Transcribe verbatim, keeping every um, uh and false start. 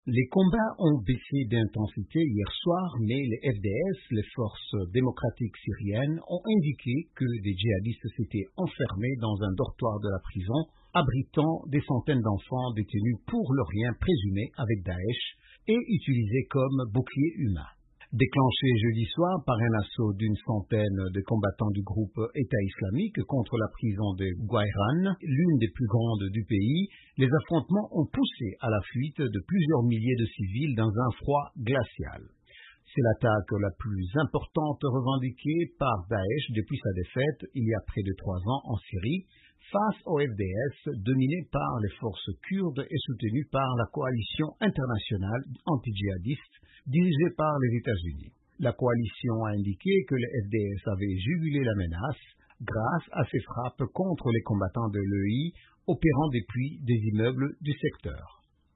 Les combats ont baissé d'intensité hier soir, mais les F D S, les forces démocratiques syriennes, ont indiqué que des djihadistes s'étaient enfermés dans un dortoir de la prison, abritant des centaines d'enfants détenus pour leur lien présumé avec Daesh et utilisés comme bouclier humain. Déclenché jeudi soir par un assaut d'une centaine de combattants du groupe État islamique contre la prison de Gouayran, l'une des plus grandes du pays, les affrontements ont poussé à la fuite de plusieurs milliers de civils dans un froid glacial. C'est l'attaque la plus importante revendiquée par Daesh depuis sa défaite il y a près de trois ans en Syrie, face au F D S dominé par les forces kurdes et soutenu par la coalition internationale anti-djihadiste dirigée par les États-Unis. La coalition a indiqué que le F D S avait jugulé la menace grâce à ses frappes contre les combattants de l'E I opérant depuis des immeubles du secteur.